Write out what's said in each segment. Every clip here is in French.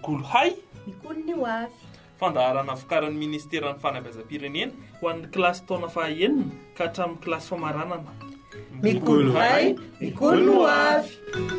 mikolo hay mikolo ny hoavy fandaharana vokarin'ny ministeran'ny fanabeazam-pirenena ho an'ny kilasy taona fahaenina ka hatramin'ny kilasy famaranana mikolo hay mikolo ny hoavy.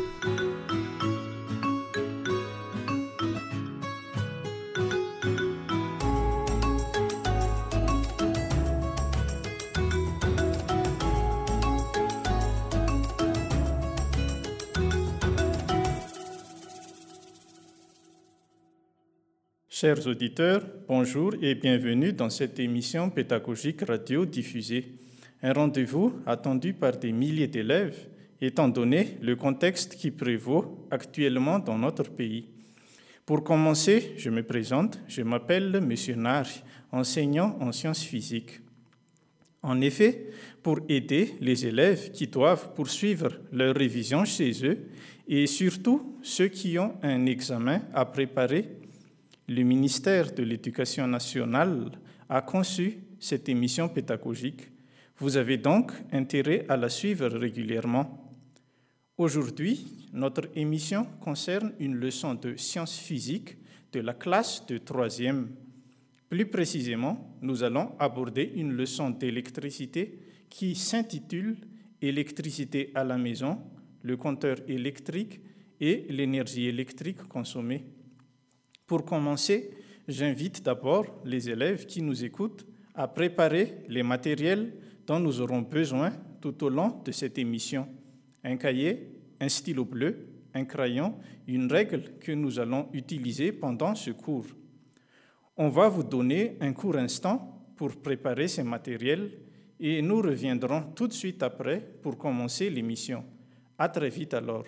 Chers auditeurs, bonjour et bienvenue dans cette émission pédagogique radio-diffusée. Un rendez-vous attendu par des milliers d'élèves, étant donné le contexte qui prévaut actuellement dans notre pays. Pour commencer, je me présente, je m'appelle M. Nari, enseignant en sciences physiques. En effet, pour aider les élèves qui doivent poursuivre leur révision chez eux, et surtout ceux qui ont un examen à préparer, le ministère de l'Éducation nationale a conçu cette émission pédagogique. Vous avez donc intérêt à la suivre régulièrement. Aujourd'hui, notre émission concerne une leçon de sciences physiques de la classe de 3e. Plus précisément, nous allons aborder une leçon d'électricité qui s'intitule « Électricité à la maison, le compteur électrique et l'énergie électrique consommée ». Pour commencer, j'invite d'abord les élèves qui nous écoutent à préparer les matériels dont nous aurons besoin tout au long de cette émission. Un cahier, un stylo bleu, un crayon, une règle que nous allons utiliser pendant ce cours. On va vous donner un court instant pour préparer ces matériels et nous reviendrons tout de suite après pour commencer l'émission. À très vite alors.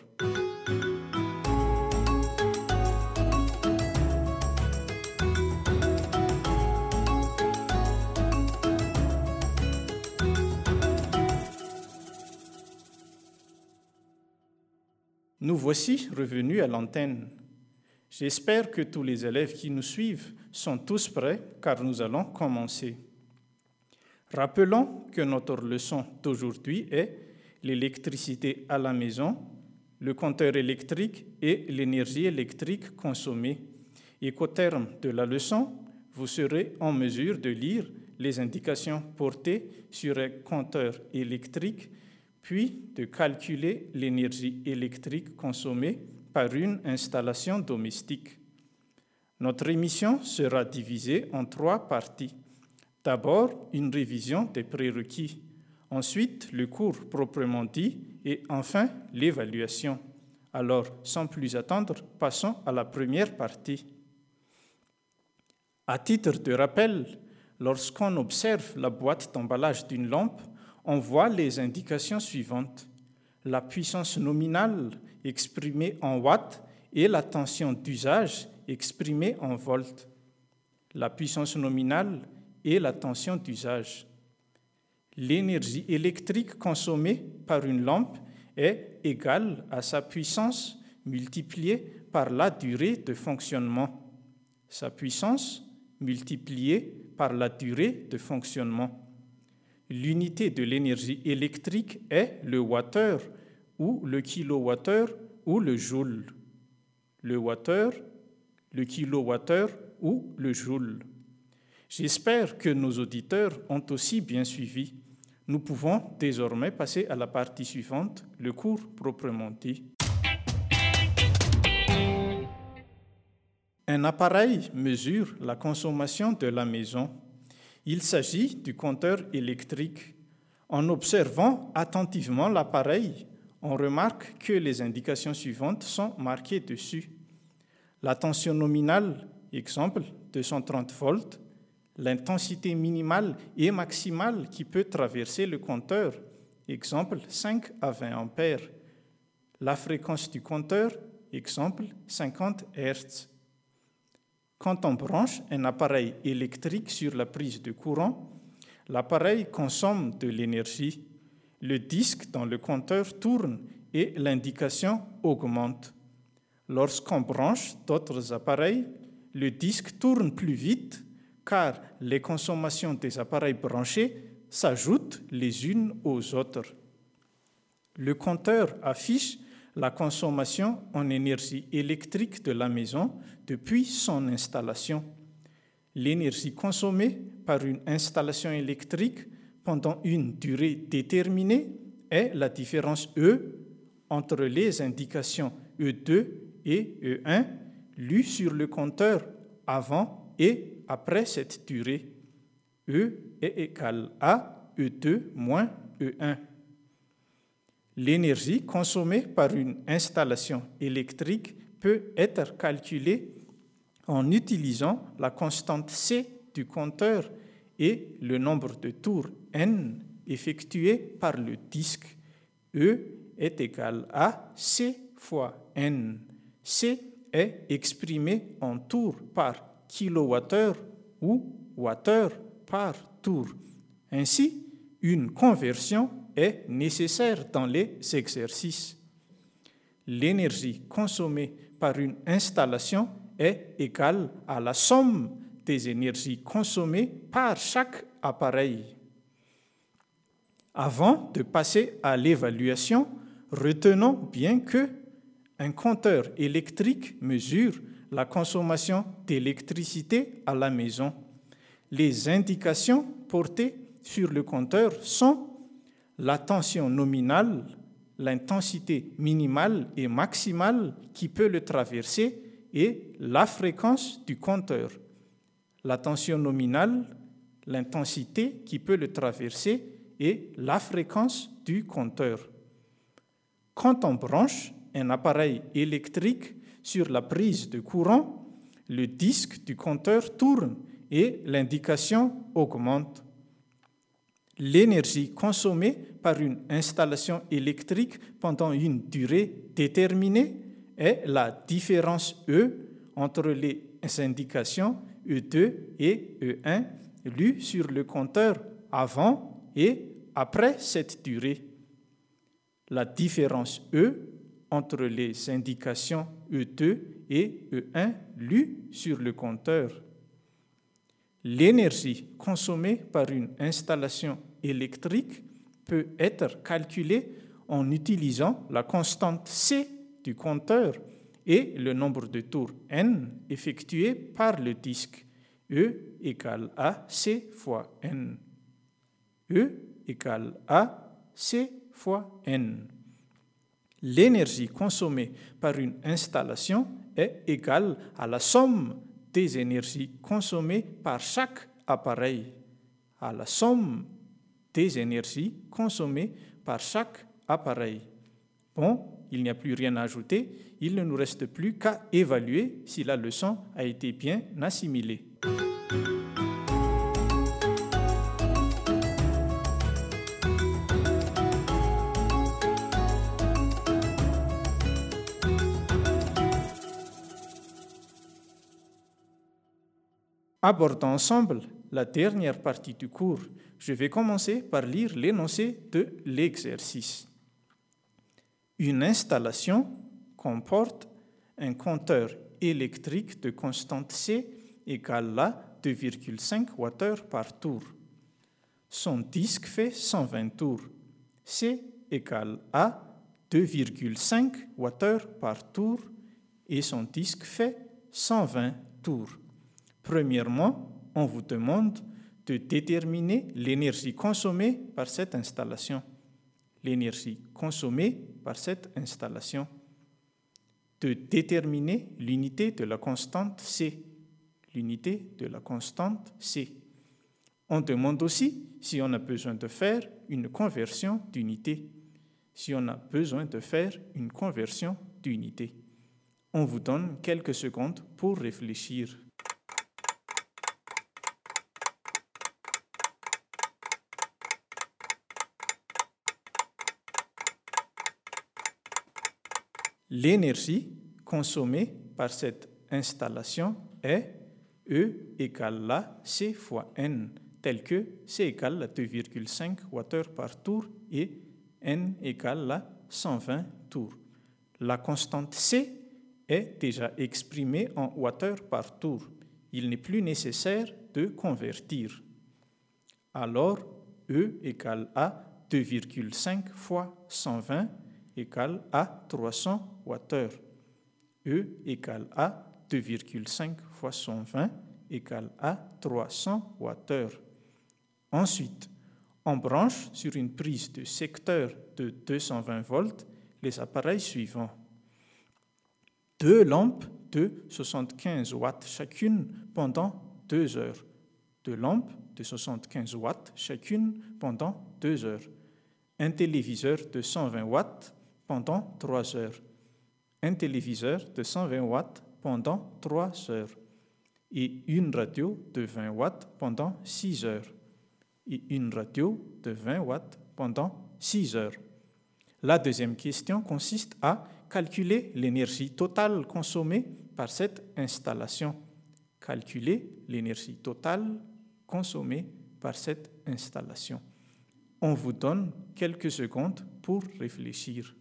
Nous voici revenus à l'antenne. J'espère que tous les élèves qui nous suivent sont tous prêts car nous allons commencer. Rappelons que notre leçon d'aujourd'hui est l'électricité à la maison, le compteur électrique et l'énergie électrique consommée. Et qu'au terme de la leçon, vous serez en mesure de lire les indications portées sur un compteur électrique puis de calculer l'énergie électrique consommée par une installation domestique. Notre émission sera divisée en 3 parties. D'abord, une révision des prérequis, ensuite le cours proprement dit et enfin l'évaluation. Alors, sans plus attendre, passons à la première partie. À titre de rappel, lorsqu'on observe la boîte d'emballage d'une lampe, on voit les indications suivantes. La puissance nominale exprimée en watts et la tension d'usage exprimée en volts. La puissance nominale et la tension d'usage. L'énergie électrique consommée par une lampe est égale à sa puissance multipliée par la durée de fonctionnement. Sa puissance multipliée par la durée de fonctionnement. L'unité de l'énergie électrique est le wattheure ou le kilowattheure ou le joule. Le wattheure, le kilowattheure ou le joule. J'espère que nos auditeurs ont aussi bien suivi. Nous pouvons désormais passer à la partie suivante, le cours proprement dit. Un appareil mesure la consommation de la maison. Il s'agit du compteur électrique. En observant attentivement l'appareil, on remarque que les indications suivantes sont marquées dessus. La tension nominale, exemple 230 volts, l'intensité minimale et maximale qui peut traverser le compteur, exemple 5 à 20 ampères, la fréquence du compteur, exemple 50 Hz. Quand on branche un appareil électrique sur la prise de courant, l'appareil consomme de l'énergie. Le disque dans le compteur tourne et l'indication augmente. Lorsqu'on branche d'autres appareils, le disque tourne plus vite car les consommations des appareils branchés s'ajoutent les unes aux autres. Le compteur affiche la consommation en énergie électrique de la maison depuis son installation. L'énergie consommée par une installation électrique pendant une durée déterminée est la différence E entre les indications E2 et E1 lues sur le compteur avant et après cette durée. E est égal à E2 moins E1. L'énergie consommée par une installation électrique peut être calculée en utilisant la constante C du compteur et le nombre de tours N effectués par le disque. E est égal à C fois N. C est exprimé en tours par kilowattheure ou wattheure par tour. Ainsi, une conversion est nécessaire dans les exercices. L'énergie consommée par une installation est égale à la somme des énergies consommées par chaque appareil. Avant de passer à l'évaluation, retenons bien que un compteur électrique mesure la consommation d'électricité à la maison. Les indications portées sur le compteur sont la tension nominale, l'intensité minimale et maximale qui peut le traverser et la fréquence du compteur. La tension nominale, l'intensité qui peut le traverser et la fréquence du compteur. Quand on branche un appareil électrique sur la prise de courant, le disque du compteur tourne et l'indication augmente. L'énergie consommée par une installation électrique pendant une durée déterminée est la différence E entre les indications E2 et E1 lues sur le compteur avant et après cette durée. La différence E entre les indications E2 et E1 lues sur le compteur. L'énergie consommée par une installation électrique peut être calculée en utilisant la constante C du compteur et le nombre de tours N effectués par le disque. E égale à C fois N. E égale à C fois N. L'énergie consommée par une installation est égale à la somme des énergies consommées par chaque appareil, à la somme des énergies consommées par chaque appareil. Bon, il n'y a plus rien à ajouter, il ne nous reste plus qu'à évaluer si la leçon a été bien assimilée. Abordons ensemble la dernière partie du cours. Je vais commencer par lire l'énoncé de l'exercice. Une installation comporte un compteur électrique de constante C égale à 2,5 Wh par tour. Son disque fait 120 tours. C égale à 2,5 Wh par tour et son disque fait 120 tours. Premièrement, on vous demande de déterminer l'énergie consommée par cette installation. L'énergie consommée par cette installation. De déterminer l'unité de la constante C. L'unité de la constante C. On demande aussi si on a besoin de faire une conversion d'unité. Si on a besoin de faire une conversion d'unité. On vous donne quelques secondes pour réfléchir. L'énergie consommée par cette installation est E égale à C fois N, tel que C égale à 2,5 Wh par tour et N égale à 120 tours. La constante C est déjà exprimée en Wh par tour. Il n'est plus nécessaire de convertir. Alors, E égale à 2,5 fois 120 égale à 300 Wh. E égale à 2,5 fois 120 égale à 300 Wh. Ensuite, on branche sur une prise de secteur de 220 volts les appareils suivants. 2 lampes de 75 watts chacune pendant 2 heures. 2 lampes de 75 watts chacune pendant 2 heures. Un téléviseur de 120 watts pendant 3 heures. Un téléviseur de 120 watts pendant 3 heures. Et une radio de 20 watts pendant 6 heures. Et une radio de 20 watts pendant 6 heures. La deuxième question consiste à calculer l'énergie totale consommée par cette installation. Calculer l'énergie totale consommée par cette installation. On vous donne quelques secondes pour réfléchir.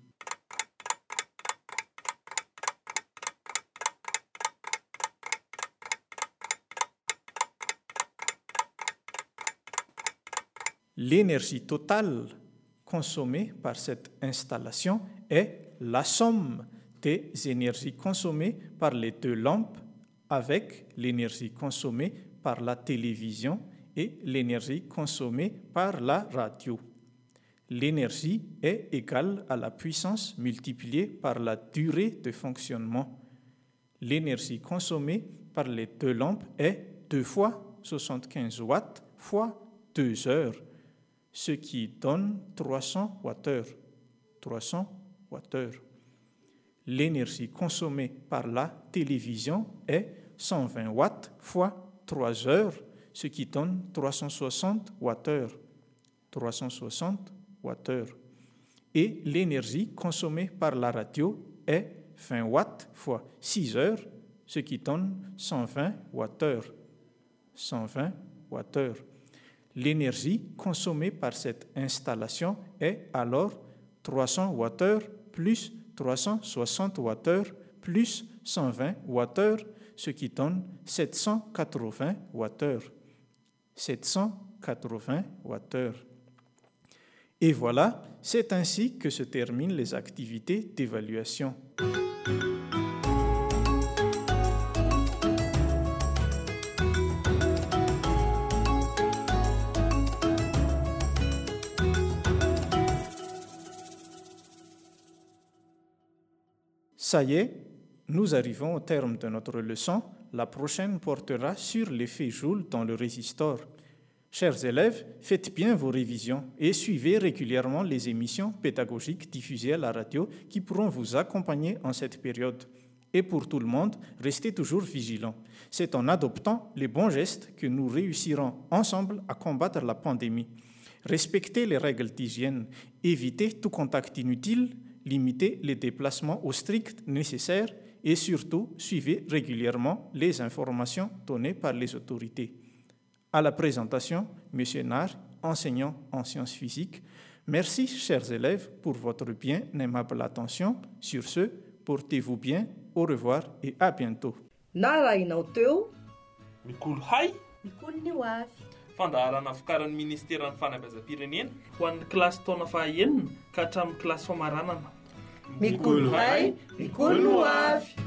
L'énergie totale consommée par cette installation est la somme des énergies consommées par les 2 lampes avec l'énergie consommée par la télévision et l'énergie consommée par la radio. L'énergie est égale à la puissance multipliée par la durée de fonctionnement. L'énergie consommée par les 2 lampes est 2 fois 75 watts fois 2 heures, ce qui donne 300 Wh. 300 Wh. L'énergie consommée par la télévision est 120 watts fois 3 heures, ce qui donne 360 Wh. 360 Wh. Et l'énergie consommée par la radio est 20 watts fois 6 heures, ce qui donne 120 Wh. 120 Wh. L'énergie consommée par cette installation est alors 300 Wh plus 360 Wh plus 120 Wh, ce qui donne 780 Wh. 780 Wh. Et voilà, c'est ainsi que se terminent les activités d'évaluation. Ça y est, nous arrivons au terme de notre leçon. La prochaine portera sur l'effet Joule dans le résistor. Chers élèves, faites bien vos révisions et suivez régulièrement les émissions pédagogiques diffusées à la radio qui pourront vous accompagner en cette période. Et pour tout le monde, restez toujours vigilants. C'est en adoptant les bons gestes que nous réussirons ensemble à combattre la pandémie. Respectez les règles d'hygiène, évitez tout contact inutile, limitez les déplacements au strict nécessaire et surtout suivez régulièrement les informations données par les autorités. À la présentation, M. Nard, enseignant en sciences physiques. Merci, chers élèves, pour votre bien aimable attention. Sur ce, portez-vous bien, au revoir et à bientôt. Narainao teo. Mikolo hay. Mikolo ny ho avy. Fandaharana vokarin'ny ministeran'ny fanabeazam-pirenena ho an'ny kilasy taona fahaenina ka hatramin'ny kilasy famaranana. Mikolo hay, mikolo no avy.